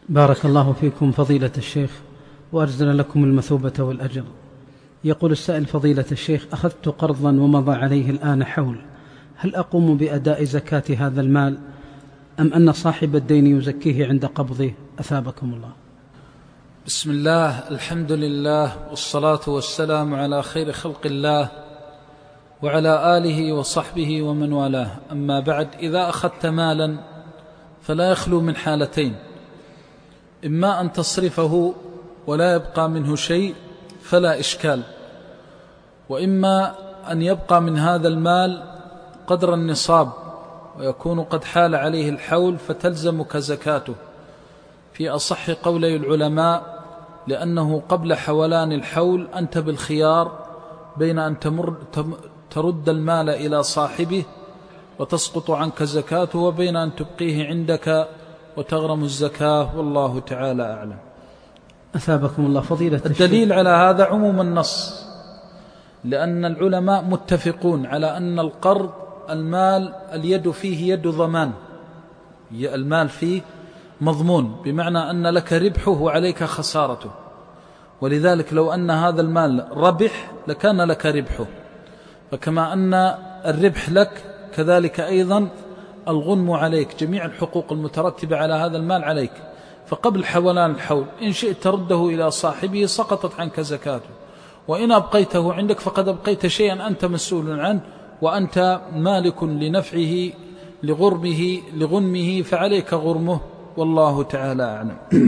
بارك الله فيكم فضيلة الشيخ وأرزل لكم المثوبة والأجر. يقول السائل: فضيلة الشيخ، أخذت قرضا ومضى عليه الآن حول، هل أقوم بأداء زكاة هذا المال أم أن صاحب الدين يزكيه عند قبضه؟ أثابكم الله. بسم الله، الحمد لله، والصلاة والسلام على خير خلق الله وعلى آله وصحبه ومن والاه. أما بعد، إذا أخذت مالا فلا يخلو من حالتين: إما أن تصرفه ولا يبقى منه شيء فلا إشكال، وإما أن يبقى من هذا المال قدر النصاب ويكون قد حال عليه الحول فتلزمك زكاته في أصح قولي العلماء، لأنه قبل حولان الحول أنت بالخيار بين أن ترد المال إلى صاحبه وتسقط عنك زكاته، وبين أن تبقيه عندك وتغرم الزكاة، والله تعالى أعلم. أثابكم الله فضيلة الدليل على هذا عموم النص، لأن العلماء متفقون على أن القرض المال اليد فيه يد ضمان، المال فيه مضمون، بمعنى أن لك ربحه وعليك خسارته، ولذلك لو أن هذا المال ربح لكان لك ربحه، فكما أن الربح لك كذلك أيضا الغنم عليك، جميع الحقوق المترتبة على هذا المال عليك. فقبل حولان الحول إن شئت ترده إلى صاحبه سقطت عنك زكاته، وإن أبقيته عندك فقد أبقيت شيئا أنت مسؤول عنه، وأنت مالك لنفعه لغنمه فعليك غرمه، والله تعالى أعلم.